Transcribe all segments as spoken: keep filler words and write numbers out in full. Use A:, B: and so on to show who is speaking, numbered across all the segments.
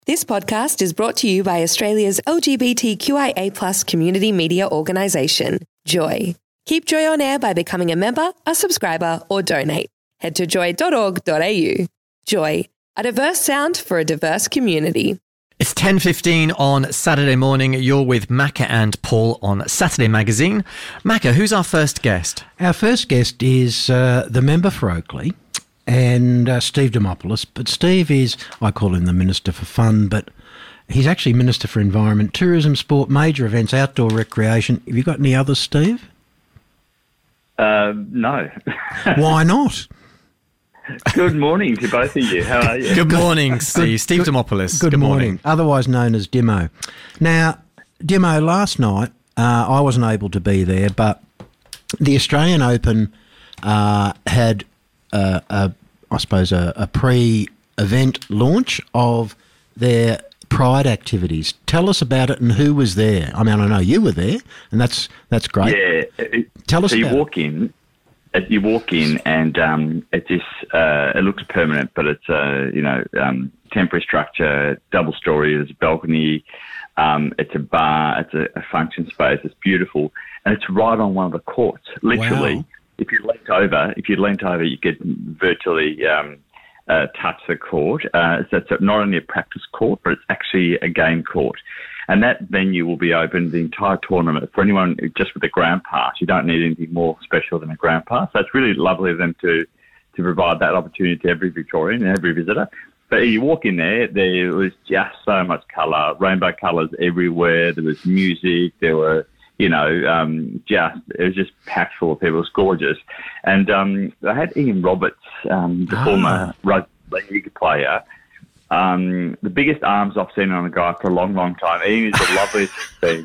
A: This podcast is brought to you by Australia's L G B T Q I A plus community media organisation, Joy. Keep Joy on air by becoming a member, a subscriber or donate. Head to joy dot org dot a u. Joy, a diverse sound for a diverse community.
B: It's ten fifteen on Saturday morning. You're with Macca and Paul on Saturday Magazine. Macca, who's our first guest?
C: Our first guest is uh, the member for Oakleigh and uh, Steve Demopoulos. But Steve is, I call him the Minister for Fun, but he's actually Minister for Environment, Tourism, Sport, Major Events, Outdoor Recreation. Have you got any others, Steve?
D: Uh, no.
C: Why not?
D: Good morning to both of you. How are you?
B: Good morning, Steve. Steve
C: good,
B: Demopoulos.
C: Good, good morning. morning. Otherwise known as Dimo. Now, Dimo, last night uh, I wasn't able to be there, but the Australian Open uh, had, uh, a, I suppose, a, a pre-event launch of their Pride activities. Tell us about it and who was there. I mean, I know you were there, and that's that's great.
D: Yeah. It,
C: Tell us
D: so
C: about
D: you walk
C: it.
D: in. You walk in and um, it just uh, it looks permanent, but it's a you know um, temporary structure, double story. There's a balcony. Um, it's a bar. It's a, a function space. It's beautiful, and it's right on one of the courts. Literally,
C: Wow.
D: if you leant over, if you leant over, you could virtually um, uh, touch the court. Uh, so it's not only a practice court, but it's actually a game court. And that venue will be open the entire tournament for anyone just with a ground pass. You don't need anything more special than a ground pass. So it's really lovely of them to, to provide that opportunity to every Victorian and every visitor. But you walk in there, there was just so much colour, rainbow colours everywhere. There was music. There were, you know, um, just it was just packed full of people. It was gorgeous. And um, I had Ian Roberts, um, the
C: Ah.
D: former rugby league player. Um, the biggest arms I've seen on a guy for a long, long time. Ian is the loveliest thing.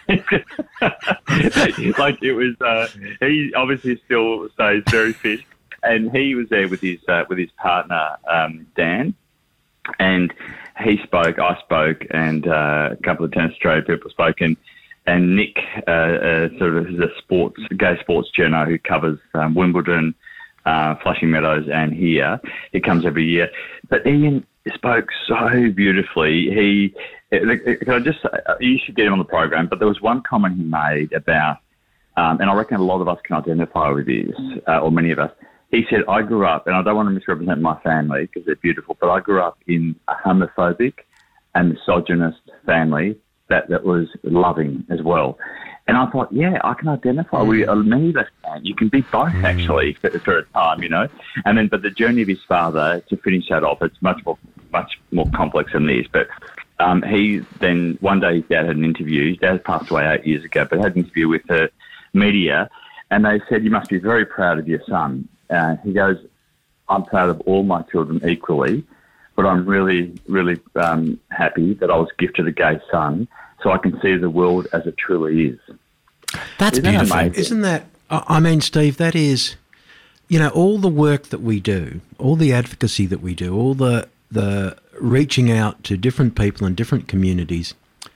D: Like it was, uh, he obviously still stays very fit, and he was there with his uh, with his partner um, Dan, and he spoke, I spoke, and uh, a couple of Tennis Australia people spoke, and and Nick, uh, uh, sort of is a sports gay sports journo who covers um, Wimbledon, uh, Flushing Meadows, and here. He comes every year, but Ian spoke so beautifully. He, can I just say, you should get him on the program, but there was one comment he made about, um, and I reckon a lot of us can identify with this, uh, or many of us. He said, I grew up, and I don't want to misrepresent my family because they're beautiful, but I grew up in a homophobic and misogynist family that, that was loving as well. And I thought, yeah, I can identify with you. Many of us can. You can be both, actually, for, for a time, you know. And then, but the journey of his father, to finish that off, it's much more, much more complex than this. But um, he then, one day his dad had an interview. His dad passed away eight years ago, but had an interview with the media. And they said, you must be very proud of your son. Uh, he goes, I'm proud of all my children equally, but I'm really, really um, happy that I was gifted a gay son, so I can see the world as it truly is.
B: That's
D: Isn't
B: beautiful.
D: that amazing?
C: Isn't that, I I mean, Steve, that is, you know, all the work that we do, all the advocacy that we do, all the the reaching out to different people and different communities.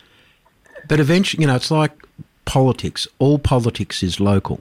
C: But eventually, you know, it's like politics. All politics is local.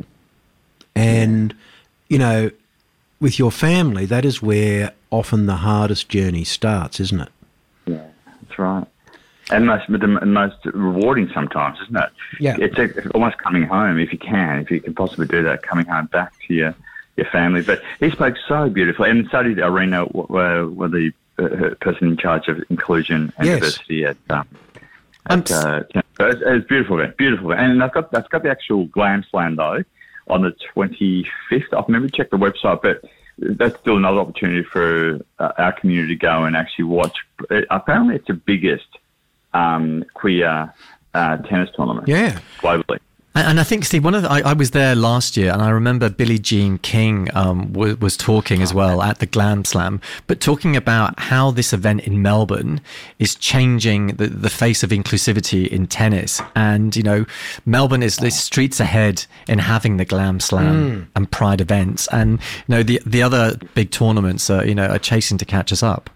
C: And, you know, with your family, that is where often the hardest journey starts, isn't it?
D: Yeah, that's right. And most, most rewarding sometimes, isn't it?
C: Yeah.
D: It's, a, it's almost coming home, if you can, if you can possibly do that, coming home back to your, your family. But he spoke so beautifully, and so did Irina, uh, were the uh, person in charge of inclusion and
C: Yes.
D: diversity at, um,
B: I'm
D: at uh, it's, it's beautiful, beautiful. And I've got, that's got the actual Glam Slam, though, on the twenty-fifth. I've never checked the website, but that's still another opportunity for uh, our community to go and actually watch. Apparently, it's the biggest Um, queer uh, tennis tournament
C: Yeah.
D: globally.
B: And, and I think, Steve, one of the, I, I was there last year, and I remember Billie Jean King um, w- was talking as well at the Glam Slam, but talking about how this event in Melbourne is changing the, the face of inclusivity in tennis. And, you know, Melbourne is the streets ahead in having the Glam Slam mm. and Pride events. And, you know, the, the other big tournaments are, you know, are chasing to catch us up.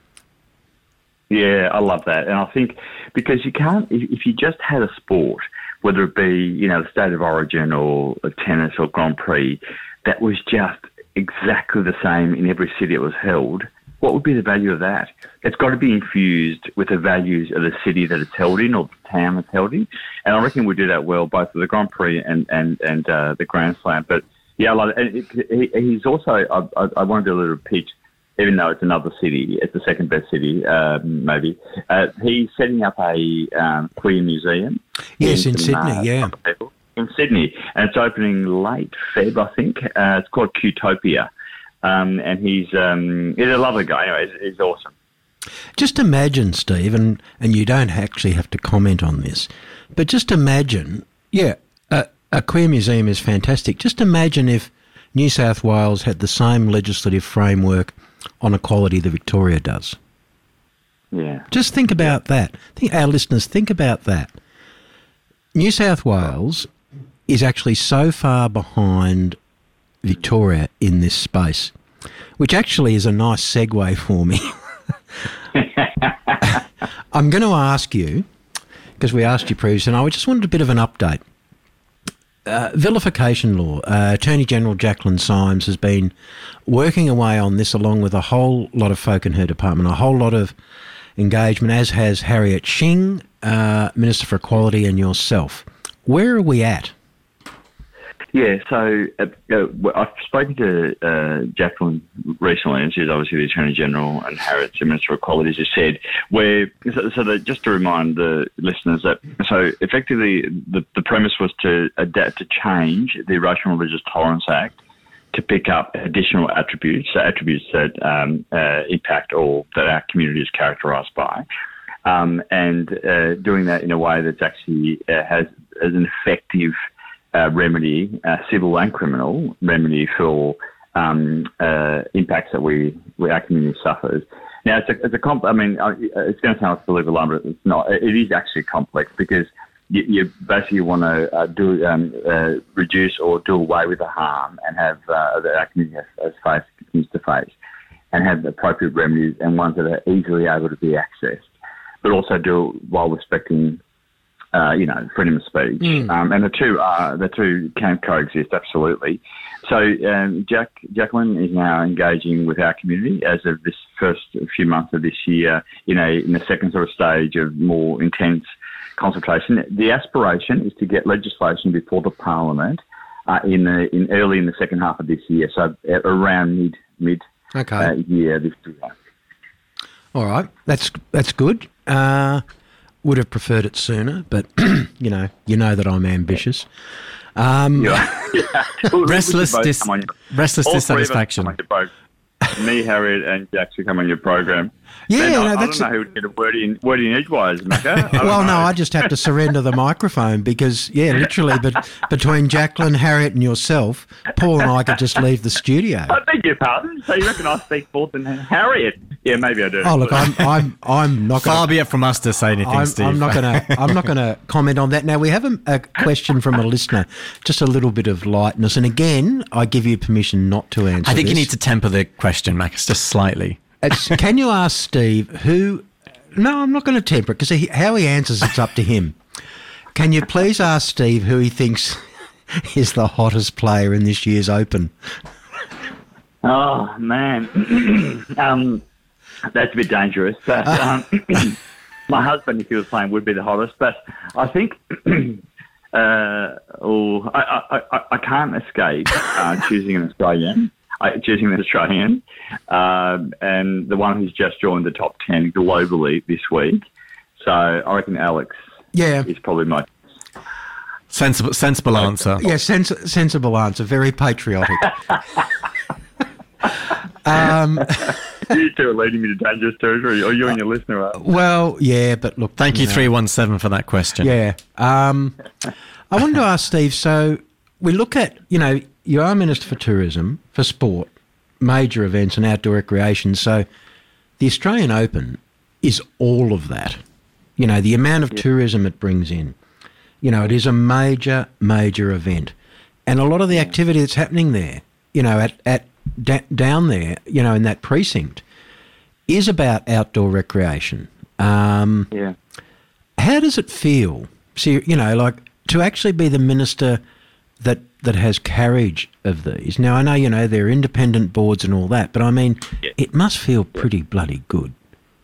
D: Yeah, I love that. And I think because you can't, if, if you just had a sport, whether it be, you know, the State of Origin or tennis or Grand Prix, that was just exactly the same in every city it was held, what would be the value of that? It's got to be infused with the values of the city that it's held in or the town it's held in. And I reckon we do that well, both with the Grand Prix and, and, and uh, the Grand Slam. But, yeah, like, it, it, he's also, I, I, I want to do a little pitch, even though it's another city, it's the second best city, um, maybe. Uh, he's setting up a um, queer museum.
C: Yes, in,
D: in
C: Sydney,
D: uh,
C: yeah.
D: In Sydney, and it's opening late Feb, I think. Uh, it's called Qtopia, um, and he's um, he's a lovely guy. Anyway, he's, he's awesome.
C: Just imagine, Steve, and, and you don't actually have to comment on this, but just imagine, yeah, a, a queer museum is fantastic. Just imagine if New South Wales had the same legislative framework on equality that Victoria does.
D: Yeah.
C: Just think about that. Think, our listeners, think about that. New South Wales is actually so far behind Victoria in this space, which actually is a nice segue for me. I'm going to ask you, because we asked you previously, and I just wanted a bit of an update. Uh, vilification law. Uh, Attorney General Jacqueline Symes has been working away on this along with a whole lot of folk in her department, a whole lot of engagement, as has Harriet Shing, uh, Minister for Equality, and yourself. Where are we at?
D: Yeah, so uh, uh, I've spoken to uh, Jacqueline recently, and she's obviously the Attorney General, and Harriet's the Minister of Equality, as you said. Where so, so that, just to remind the listeners that so effectively the, the premise was to adapt to change the Racial and Religious Tolerance Act to pick up additional attributes, so attributes that um, uh, impact or that our community is characterised by, um, and uh, doing that in a way that's actually uh, has, has an effective Uh, remedy, uh, civil and criminal remedy for um, uh, impacts that we, we our community suffers. Now, it's a, it's a comp. I mean, it's going to sound like a little alarm, but it's not. It is actually complex because you, you basically want to uh, do um, uh, reduce or do away with the harm and have uh, that our community has, has faced, continues to face, and have appropriate remedies and ones that are easily able to be accessed, but also do it while respecting. Uh, you know, freedom of speech, mm. um, and the two are the two can coexist absolutely. So um, Jack Jacqueline is now engaging with our community as of this first few months of this year in a in the second sort of stage of more intense consultation. The aspiration is to get legislation before the Parliament uh, in the in early in the second half of this year, so around mid mid
C: okay.
D: uh, year this year.
C: All right, that's that's good. Uh, Would have preferred it sooner, but you know, you know that I'm ambitious. Um,
D: yeah. yeah. Well,
B: restless, dis-
D: your,
B: restless dissatisfaction.
D: Me, Harriet, and Jack should come on your program.
C: Yeah,
D: Man,
C: no,
D: I,
C: that's
D: I don't know who would get a word in, word in edgewise, Macca.
C: Well,
D: know.
C: no, I just have to surrender the microphone because, yeah, literally, but between Jacqueline, Harriet, and yourself, Paul and I could just leave the studio.
D: I beg your pardon. So you reckon I speak forth and Harriet? Yeah, maybe I do.
C: Oh, look, I'm, I'm, I'm not going.
B: Far be it from us to say anything,
C: I'm,
B: Steve.
C: I'm not going to. I'm not going to comment on that. Now we have a, a question from a listener, just a little bit of lightness, and again, I give you permission not to answer.
B: I think
C: this.
B: you need to temper the question, Max, just slightly.
C: It's, can you ask Steve who? No, I'm not going to temper it because he, how he answers it's up to him. Can you please ask Steve who he thinks is the hottest player in this year's Open?
D: Oh man, um, that's a bit dangerous. But um, my husband, if he was playing, would be the hottest. But I think, uh, oh, I, I, I can't escape uh, choosing an Australian. I, choosing an Australian, um, and the one who's just joined the top ten globally this week. So I reckon Alex
C: yeah.
D: is probably my...
B: Sensible, sensible answer.
C: Yeah, sens- sensible answer. Very patriotic. um,
D: you two are leading me to dangerous territory, or you and your listener are.
C: Well, yeah, but look...
B: Thank you,
C: know,
B: three one seven, for that question.
C: Yeah. Um, I wanted to ask Steve, so we look at, you know, you are Minister for Tourism, for sport, major events and outdoor recreation. So the Australian Open is all of that. You know, the amount of yeah. tourism it brings in. You know, it is a major, major event. And a lot of the activity that's happening there, you know, at, at da- down there, you know, in that precinct, is about outdoor recreation. Um,
D: yeah.
C: How does it feel? See, you know, like to actually be the minister that that has carriage of these. Now, I know, you know, they're independent boards and all that, but I mean, yeah. it must feel pretty bloody good.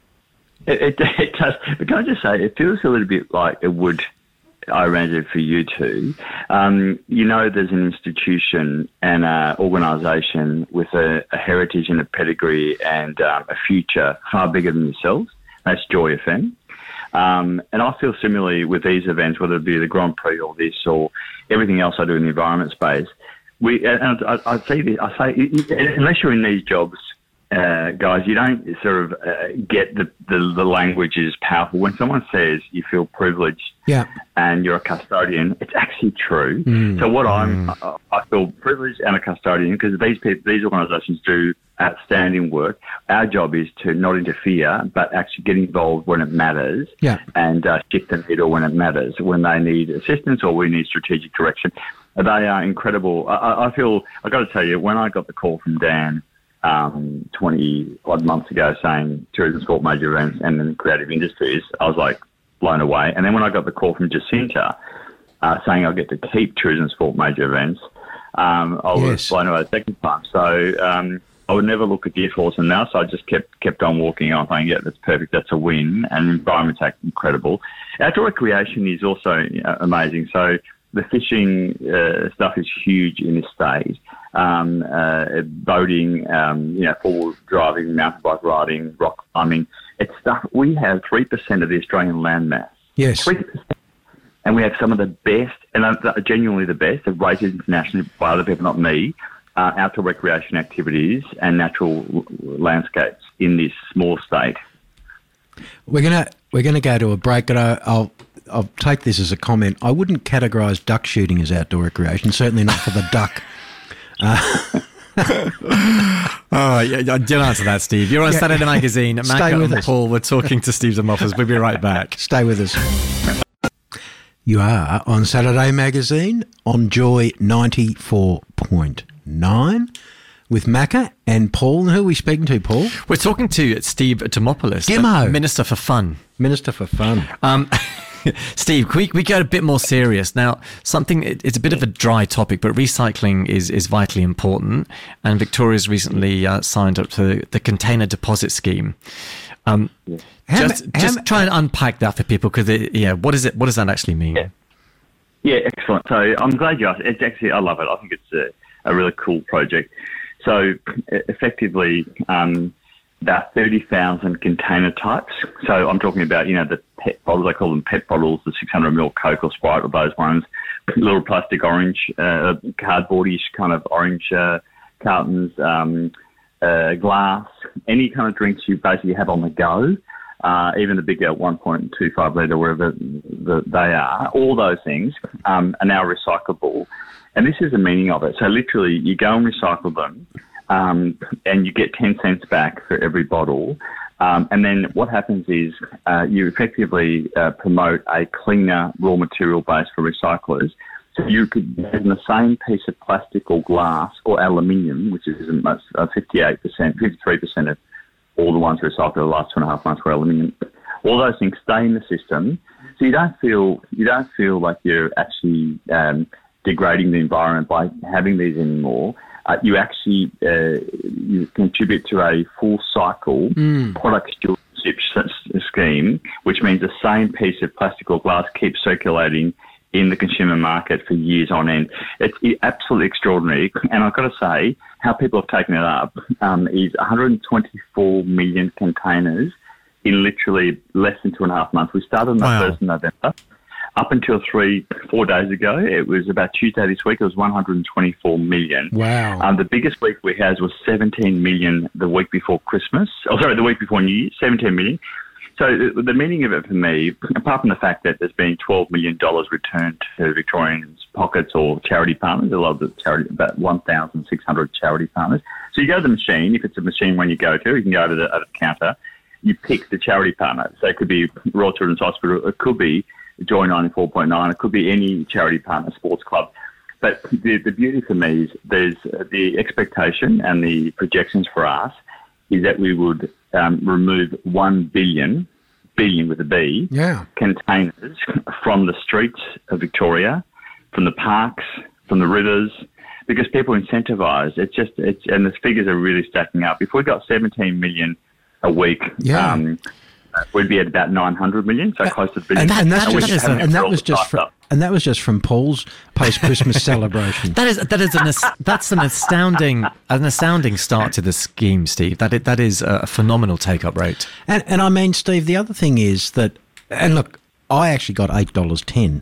D: It, it, it does. But can I just say, it feels a little bit like it would, I imagine, for you too. Um, you know, there's an institution and an organisation with a, a heritage and a pedigree and um, a future far bigger than yourselves. That's Joy F M. Um, and I feel similarly with these events, whether it be the Grand Prix or this or everything else I do in the environment space. We and I, I say this, I say unless you're in these jobs, uh, guys, you don't sort of uh, get the, the the language is powerful. When someone says you feel privileged,
C: yeah.
D: and you're a custodian, it's actually true.
C: Mm.
D: So what I'm, I, I feel privileged and a custodian because these people, these organisations do outstanding work. Our job is to not interfere, but actually get involved when it matters,
C: yeah.
D: and uh, shift the needle when it matters, when they need assistance or we need strategic direction. They are incredible. I, I feel, I've got to tell you, when I got the call from Dan um, twenty odd months ago saying tourism, sport, major events and then creative industries, I was like blown away. And then when I got the call from Jacinta uh, saying I'll get to keep tourism, sport, major events, um, I was
C: yes.
D: blown away the second time. So um, I would never look a gift horse and now, so I just kept kept on walking on, saying, yeah, that's perfect, that's a win. And environment's incredible. Outdoor recreation is also uh, amazing. So the fishing uh, stuff is huge in this state. Um, uh, boating, um, you know, four-wheel driving, mountain bike riding, rock climbing. It's stuff. We have three percent of the Australian land mass.
C: Yes.
D: three percent. And we have some of the best, and are genuinely the best, are rated internationally by other people, not me, uh, outdoor recreation activities and natural landscapes in this small state.
C: We're gonna we're gonna go to a break, and I, I'll I'll take this as a comment. I wouldn't categorise duck shooting as outdoor recreation. Certainly not for the duck. Uh,
B: oh, yeah, I did answer that, Steve. You're on yeah. Saturday Magazine. Macca and us. Paul were talking to Steve Demophis. We'll be right back.
C: Stay with us. You are on Saturday Magazine on Joy ninety-four point nine with Macca and Paul. And who are we speaking to, Paul?
B: We're talking to Steve Demopoulos,
C: Demo.
B: Minister for Fun.
C: Minister for Fun.
B: Um, Steve, can we, we get a bit more serious? Now, something, it, it's a bit of a dry topic, but recycling is, is vitally important. And Victoria's recently uh, signed up to the Container Deposit Scheme. Um, yeah. Just, how, just how, try and unpack that for people, because yeah, what is it? What does that actually mean?
D: Yeah, yeah, excellent. So I'm glad you asked. It's actually, I love it. I think it's a, a really cool project. So effectively, um, about thirty thousand container types. So I'm talking about, you know, the pet bottles, I call them pet bottles, the six hundred milliliter Coke or Sprite or those ones, little plastic orange, uh, cardboardish kind of orange uh, cartons, um, uh, glass, any kind of drinks you basically have on the go, uh, even the bigger one point two five litre, wherever the, they are, all those things um, are now recyclable. And this is the meaning of it. So literally you go and recycle them, Um, and you get ten cents back for every bottle. Um, and then what happens is uh, you effectively uh, promote a cleaner raw material base for recyclers. So you could have the same piece of plastic or glass or aluminium, which is most, uh, fifty-eight percent, fifty-three percent of all the ones recycled the last two and a half months were aluminium. All those things stay in the system, so you don't feel you don't feel like you're actually um, degrading the environment by having these anymore. Uh, you actually uh, you contribute to a full cycle mm. product stewardship scheme, which means the same piece of plastic or glass keeps circulating in the consumer market for years on end. It's absolutely extraordinary. And I've got to say, how people have taken it up um, is one hundred twenty-four million containers in literally less than two and a half months. We started on the
B: wow.
D: first of November. Up until three, four days ago, it was about Tuesday this week, it was one hundred twenty-four million.
C: Wow.
D: Um, the biggest week we had was seventeen million the week before Christmas. Oh, sorry, the week before New Year, seventeen million. So the, the meaning of it for me, apart from the fact that there's been twelve million dollars returned to Victorians' pockets or charity partners, a lot of the charity, about one thousand six hundred charity partners. So you go to the machine, if it's a machine when you go to, you can go to the, at the counter, you pick the charity partner. So it could be Royal Children's Hospital, it could be Joy ninety-four point nine, it could be any charity partner, sports club. But the, the beauty for me is there's the expectation and the projections for us is that we would um, remove one billion, billion with a B,
C: yeah.
D: containers from the streets of Victoria, from the parks, from the rivers, because people are incentivised. It's just, it's, and the figures are really stacking up. If we got seventeen million a week,
C: yeah.
D: um, we'd be at about nine hundred million, so close to the billion.
C: And, that, and, that's
D: and,
C: just,
D: and
C: that was just from, and that was just from Paul's post-Christmas celebration.
B: That is that is an that's an astounding an astounding start to the scheme, Steve. That is, that is a phenomenal take-up rate.
C: And and I mean, Steve, the other thing is that, and look, I actually got eight dollars ten.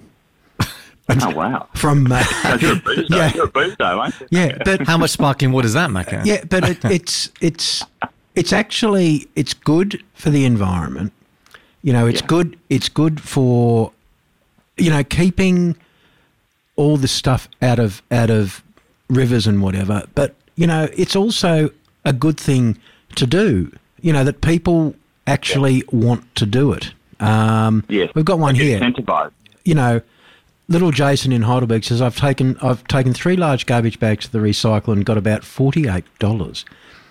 D: Oh, wow.
C: From uh,
D: so you're a boozer,
C: yeah.
D: you're a boozer, aren't you?
C: Yeah, but
B: how much sparkling water is that, Macca?
C: Yeah, but it, it's it's it's actually it's good for the environment. You know, it's yeah. good. It's good for, you know, keeping all this stuff out of out of rivers and whatever. But you know, it's also a good thing to do. You know, that people actually yeah. want to do it. Um,
D: yes,
C: we've got one here.
D: Incentivized.
C: You know. Little Jason in Heidelberg says, I've taken I've taken three large garbage bags to the recycle and got about forty-eight dollars.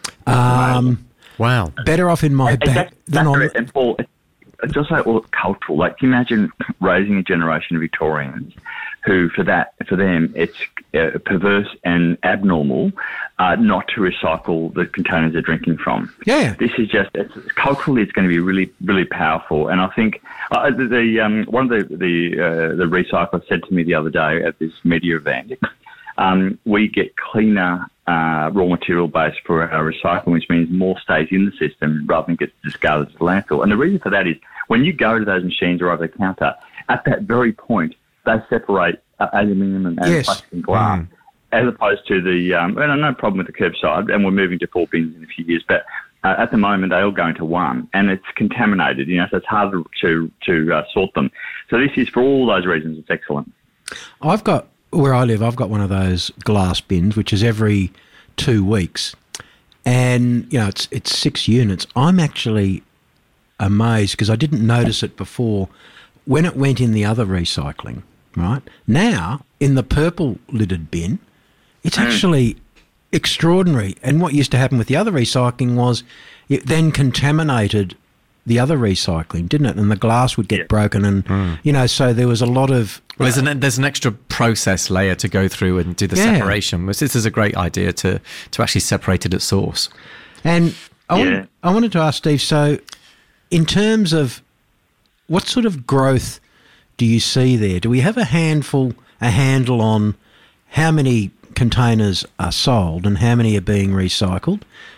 C: Um,
B: wow.
C: Better off in my bag than on...
D: And Paul, it's also all cultural. Like, can you imagine raising a generation of Victorians who, for that, for them, it's uh, perverse and abnormal uh, not to recycle the containers they're drinking from.
C: Yeah.
D: This is just, it's, culturally, it's going to be really, really powerful. And I think uh, the, the um, one of the the, uh, the recyclers said to me the other day at this media event, um, we get cleaner uh, raw material base for our recycling, which means more stays in the system rather than gets discarded to the landfill. And the reason for that is when you go to those machines or over the counter, at that very point, they separate uh, aluminium and, and
C: yes.
D: plastic and glass, mm. as opposed to the, um, and no problem with the curbside, and we're moving to four bins in a few years, but uh, at the moment they all go into one, and it's contaminated, you know, so it's harder to, to uh, sort them. So this is, for all those reasons, it's excellent.
C: I've got, where I live, I've got one of those glass bins, which is every two weeks, and, you know, it's it's six units. I'm actually amazed, because I didn't notice it before, when it went in the other recycling, right? Now, in the purple lidded bin, it's actually extraordinary. And what used to happen with the other recycling was it then contaminated the other recycling, didn't it? And the glass would get yeah. broken and, mm. you know, so there was a lot of...
B: Well, there's an, there's an extra process layer to go through and do the yeah. separation. This is a great idea to, to actually separate it at source.
C: And I,
D: yeah.
C: want, I wanted to ask Steve, so in terms of what sort of growth do you see there? Do we have a handful, a handle on how many containers are sold and how many are being recycled?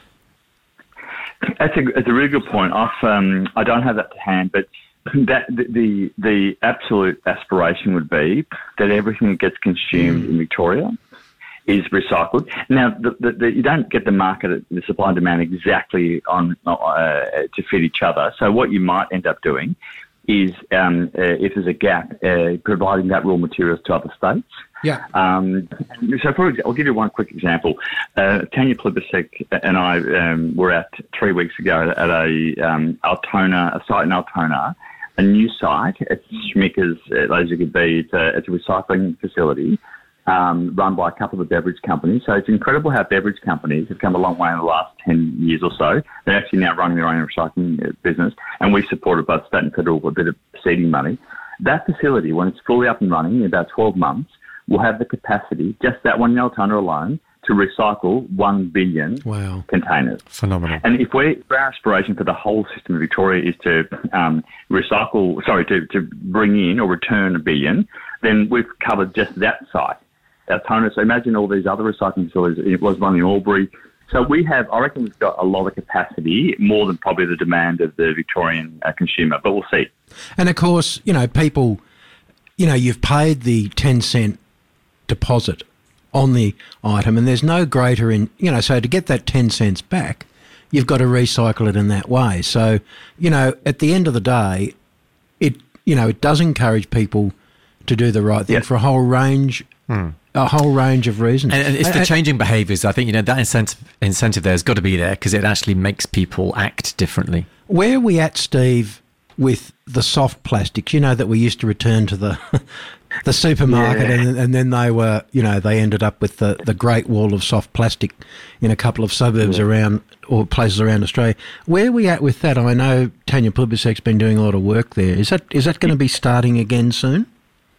D: That's a, that's a really good point. I've, um, I don't have that to hand, but that the, the the absolute aspiration would be that everything that gets consumed mm. in Victoria is recycled. Now, the, the, the, you don't get the market, the supply and demand exactly on uh, to fit each other. So what you might end up doing is, um, uh, if there's a gap, uh, providing that raw materials to other states.
C: Yeah.
D: Um, so, for example, I'll give you one quick example. Uh, Tanya Plibersek and I um, were at three weeks ago at a um, Altona, a site in Altona, a new site at Schmicker's uh, Laser Could Be. It's a, it's a recycling facility um, run by a couple of beverage companies. So it's incredible how beverage companies have come a long way in the last ten years or so. They're actually now running their own recycling business, and we supported both state and federal with a bit of seeding money. That facility, when it's fully up and running in about twelve months, will have the capacity, just that one in Altona alone, to recycle one billion
C: wow.
D: containers.
B: Phenomenal.
D: And if, we, if our aspiration for the whole system of Victoria is to um, recycle, sorry, to, to bring in or return a billion, then we've covered just that site, Altona. So imagine all these other recycling facilities. It was one in Albury. So we have, I reckon we've got a lot of capacity, more than probably the demand of the Victorian uh, consumer, but we'll see.
C: And of course, you know, people, you know, you've paid the ten cent deposit on the item, and there's no greater in, you know, so to get that ten cents back, you've got to recycle it in that way. So, you know, at the end of the day, it, you know, it does encourage people to do the right thing
D: yep.
C: for a whole range, hmm. a whole range of reasons.
B: And, and it's the changing behaviours. I think, you know, that incentive, incentive there has got to be there because it actually makes people act differently.
C: Where are we at, Steve, with the soft plastics, you know, that we used to return to the the supermarket yeah. and, and then they were, you know, they ended up with the, the Great Wall of soft plastic in a couple of suburbs yeah. around or places around Australia. Where are we at with that? I know Tanya Plibersek's been doing a lot of work there. Is that is that going to be starting again soon?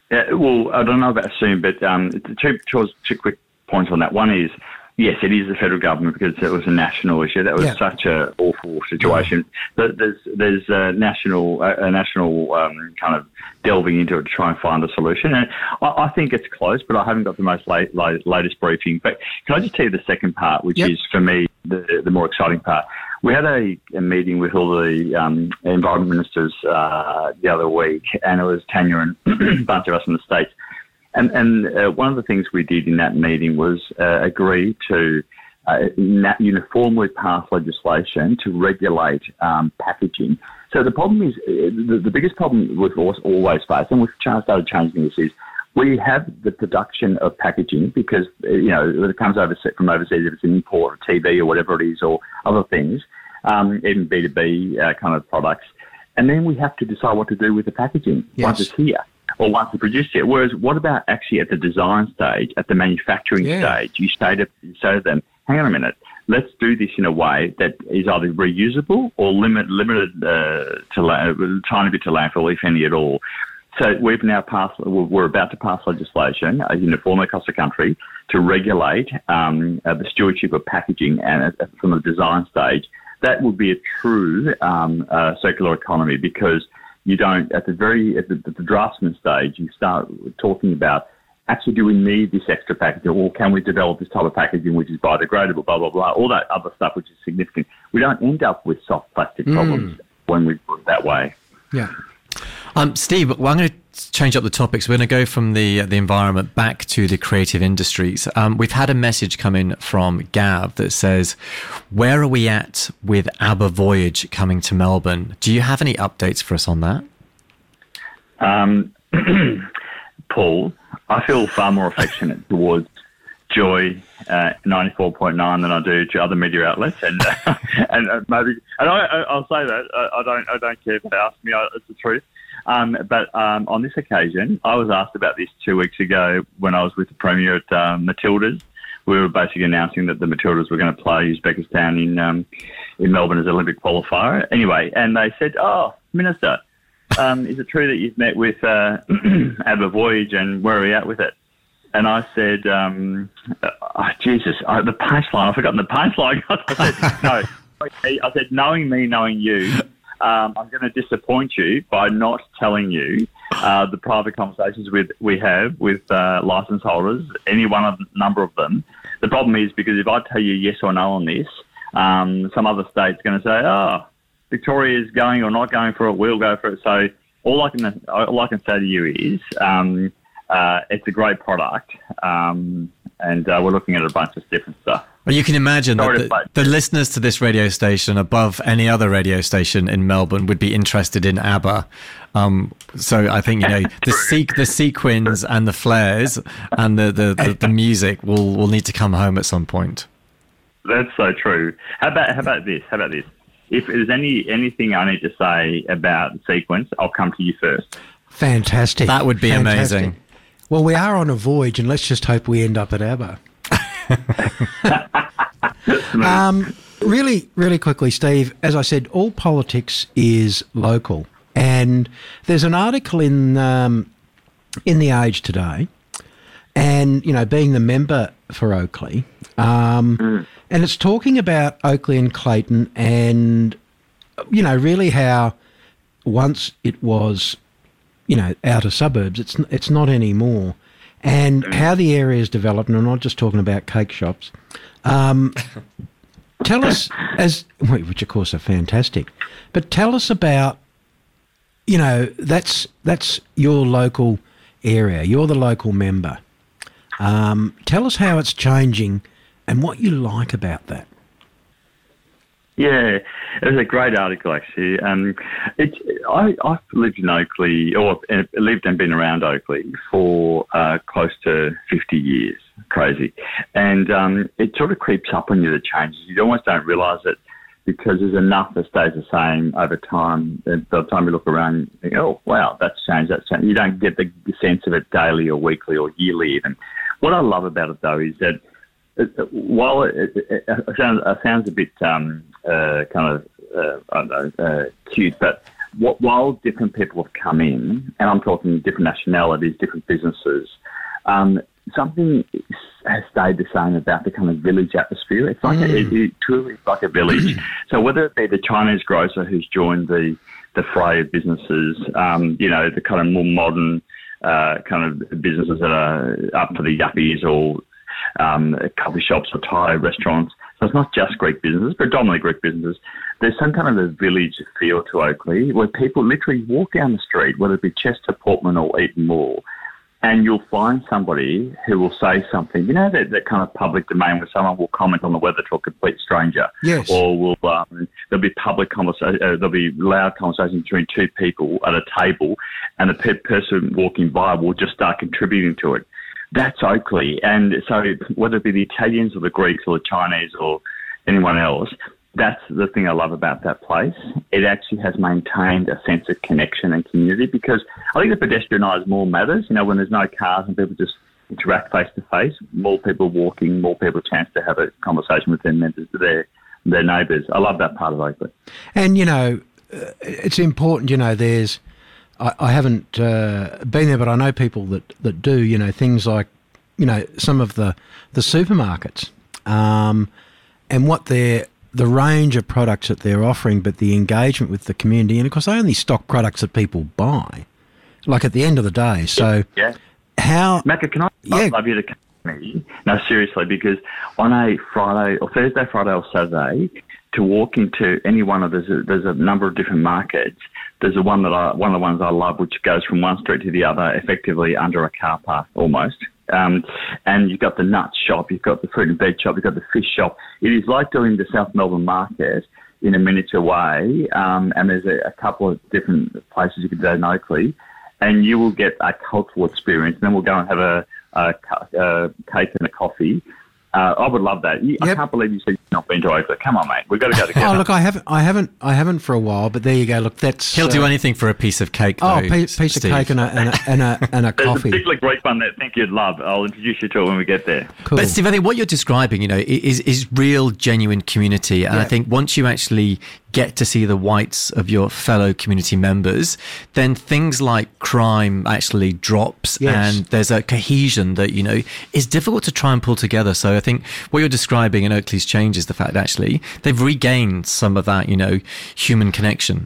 D: Yeah, well, I don't know about soon, but um, two, two, two quick points on that. One is, yes, it is the federal government because it was a national issue. That was
C: Yeah.
D: such an awful situation. But there's there's a national a, a national um, kind of delving into it to try and find a solution. And I, I think it's close, but I haven't got the most late, late, latest briefing. But can I just tell you the second part, which
C: Yep.
D: is for me the the more exciting part? We had a, a meeting with all the um, environment ministers uh, the other week, and it was Tanya and a bunch of us in the States. And, and uh, one of the things we did in that meeting was uh, agree to uh, uniformly pass legislation to regulate um, packaging. So the problem is, uh, the, the biggest problem we've always faced, and we've started changing this, is we have the production of packaging because, you know, when it comes over from overseas, if it's an import or T V or whatever it is or other things, um, even B two B uh, kind of products. And then we have to decide what to do with the packaging
C: Yes.
D: once it's here or once it's produced here. Whereas what about actually at the design stage, at the manufacturing
C: Yeah.
D: stage? You say, to, you say to them, hang on a minute, let's do this in a way that is either reusable or limit, limited uh, to la- a tiny bit to landfill, if any at all. So we've now passed, we're about to pass legislation uh, uniformly across the country to regulate um, uh, the stewardship of packaging and uh, from the design stage. That would be a true um, uh, circular economy because you don't, at the very, at the, at the draftsman stage, you start talking about actually do we need this extra packaging or can we develop this type of packaging which is biodegradable, blah, blah, blah, all that other stuff which is significant. We don't end up with soft plastic problems when we put it that way.
C: Yeah.
B: Um, Steve, well, I'm going to change up the topics. We're going to go from the the environment back to the creative industries. Um, we've had a message come in from Gav that says, where are we at with ABBA Voyage coming to Melbourne? Do you have any updates for us on that?
D: Um, Paul, I feel far more affectionate towards Joy uh, ninety-four point nine than I do to other media outlets, and uh, and uh, maybe and I, I, I'll say that I, I don't I don't care if they ask me. I, it's the truth. Um, but um, on this occasion, I was asked about this two weeks ago when I was with the Premier at um, Matildas. We were basically announcing that the Matildas were going to play Uzbekistan in um, in Melbourne as an Olympic qualifier. Anyway, and they said, "Oh, Minister, um, is it true that you've met with uh, ABBA Voyage and where are we at with it?" And I said, um, oh, Jesus, I, the punchline, I've forgotten the punchline. I said, no. I said, knowing me, knowing you, um, I'm going to disappoint you by not telling you uh, the private conversations with, we have with uh, licence holders, any one of number of them. The problem is because if I tell you yes or no on this, um, some other state's going to say, oh, Victoria is going or not going for it, we'll go for it. So all I can, all I can say to you is... Um, Uh, it's a great product, um, and uh, we're looking at a bunch of different stuff.
B: Well, you can imagine
D: Sorry
B: that the, the listeners to this radio station, above any other radio station in Melbourne, would be interested in ABBA. Um, so I think you know the sequ- the sequins and the flares and the, the, the, the music will will need to come home at some point.
D: That's so true. How about how about this? How about this? If there's any anything I need to say about sequence, I'll come to you first.
C: Fantastic.
B: That would be
C: Fantastic.
B: amazing.
C: Well, we are on a voyage, and let's just hope we end up at ABBA. um, really, really quickly, Steve, as I said, all politics is local. And there's an article in um, in The Age today, and, you know, being the member for Oakleigh, um, mm. and it's talking about Oakleigh and Clayton and, you know, really how once it was... you know, outer suburbs, it's it's not anymore. And how the area is developed, and I'm not just talking about cake shops. Um, tell us, as which of course are fantastic, but tell us about, you know, that's that's your local area. You're the local member. Um, tell us how it's changing and what you like about that.
D: Yeah, it was a great article actually. Um, it, I, I've lived in Oakleigh, or lived and been around Oakleigh for uh, close to fifty years. Crazy, and um, it sort of creeps up on you, the changes. You almost don't realise it because there's enough that stays the same over time. And by the time you look around, you think, "Oh, wow, that's changed. That's changed." You don't get the sense of it daily or weekly or yearly even. What I love about it though is that while it, it, it, sounds, it sounds a bit um, uh, kind of, uh, I don't know, uh, cute, but what, while different people have come in, and I'm talking different nationalities, different businesses, um, something has stayed the same about the kind of village atmosphere. It's like mm. a, it, it truly is like a village. So whether it be the Chinese grocer who's joined the the fray of businesses, um, you know, the kind of more modern uh, kind of businesses that are up for the yuppies, or um, coffee shops or Thai restaurants. So it's not just Greek businesses, predominantly Greek businesses. There's some kind of a village feel to Oakleigh where people literally walk down the street, whether it be Chester, Portman or Eaton Mall, and you'll find somebody who will say something, you know, that, that kind of public domain where someone will comment on the weather to a complete stranger.
C: Yes.
D: Or will um, there'll be public conversation, uh, there'll be loud conversation between two people at a table, and the pe- person walking by will just start contributing to it. That's Oakleigh. And so whether it be the Italians or the Greeks or the Chinese or anyone else, that's the thing I love about that place. It actually has maintained a sense of connection and community, because I think the pedestrianised more matters. You know, when there's no cars and people just interact face to face, more people walking, more people chance to have a conversation with their members, their their neighbours. I love that part of Oakleigh.
C: And, you know, it's important, you know, there's, I, I haven't uh, been there, but I know people that, that do, you know, things like, you know, some of the, the supermarkets um, and what they're, the range of products that they're offering, but the engagement with the community. And, of course, they only stock products that people buy, like at the end of the day. So
D: yeah.
C: how...
D: Macca, can I
C: yeah.
D: love you to come to me? No, seriously, because on a Friday or Thursday, Friday or Saturday, to walk into any one of... There's a, there's a number of different markets. There's a one that I, one of the ones I love, which goes from one street to the other, effectively under a car park almost. Um, and you've got the nut shop, you've got the fruit and veg shop, you've got the fish shop. It is like doing the South Melbourne market in a miniature way. Um, and there's a, a couple of different places you can do in Oakleigh, and you will get a cultural experience. And then we'll go and have a, a, a cake and a coffee. Uh, I would love that. You, yep. I can't believe you said you've not been to Oakleigh. Come on, mate. We've got to go together.
C: Oh, look, I haven't, I haven't, I haven't for a while. But there you go. Look, that's
B: he'll
C: uh,
B: do anything for a piece of cake.
C: Oh,
B: though,
C: piece, piece of cake and a and a and a, and a
D: There's
C: coffee.
D: There's a particularly great one that I think you'd love. I'll introduce you to it when we get there.
C: Cool.
B: But Steve, I think what you're describing, you know, is is real, genuine community, and
C: yeah.
B: I think once you actually get to see the whites of your fellow community members, then things like crime actually drops,
C: yes.
B: and there's a cohesion that, you know, is difficult to try and pull together. So I think what you're describing in Oakleigh's change is the fact that actually they've regained some of that, you know, human connection.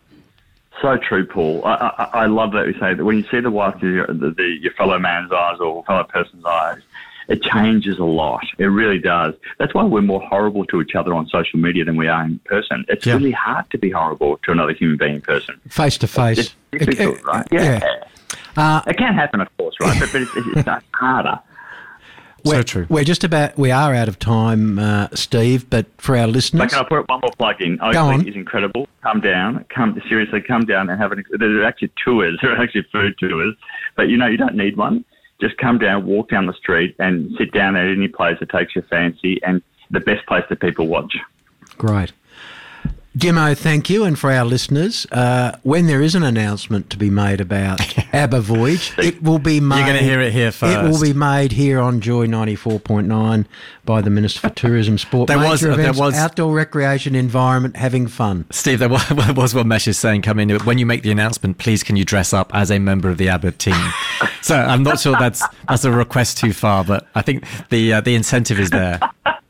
D: So true, Paul. I, I, I love that you say that when you see the whites of your, the, the, your fellow man's eyes or fellow person's eyes, it changes a lot. It really does. That's why we're more horrible to each other on social media than we are in person. It's yeah. really hard to be horrible to another human being in person.
C: Face to face.
D: It's difficult, right? Yeah. yeah. Uh, it can happen, of course, right? But, but it's, it's harder.
C: We're,
B: so true.
C: We're just about, we are out of time, uh, Steve, but for our listeners...
D: But can I put one more plug in? Oakleigh is incredible. Come down, come seriously, come down and have an... There are actually tours, there are actually food tours, but, you know, you don't need one. Just come down, walk down the street and sit down at any place that takes your fancy, and the best place that people watch.
C: Great. Jimmo, thank you. And for our listeners, uh, when there is an announcement to be made about ABBA Voyage, it will be made...
B: You're going to hear it here first.
C: It will be made here on Joy ninety-four point nine by the Minister for Tourism, Sport,
B: there
C: Major
B: was,
C: Events,
B: there was,
C: Outdoor Recreation, Environment, having fun.
B: Steve, there was, there was one message saying, come in, when you make the announcement, please can you dress up as a member of the ABBA team? So I'm not sure that's that's a request too far, but I think the uh, the incentive is there.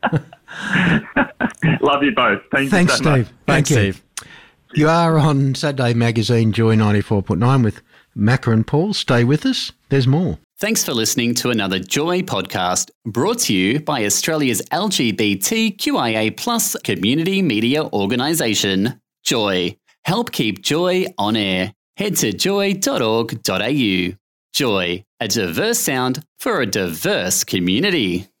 D: Love you both. Thank
C: Thanks,
D: you so
C: Steve.
D: much.
C: Thank
B: Thanks,
C: you.
B: Steve.
C: You are on Saturday Magazine, Joy ninety-four point nine with Macca and Paul. Stay with us. There's more.
E: Thanks for listening to another Joy podcast brought to you by Australia's L G B T Q I A plus community media organisation, Joy. Help keep Joy on air. Head to joy dot org dot a u. Joy, a diverse sound for a diverse community.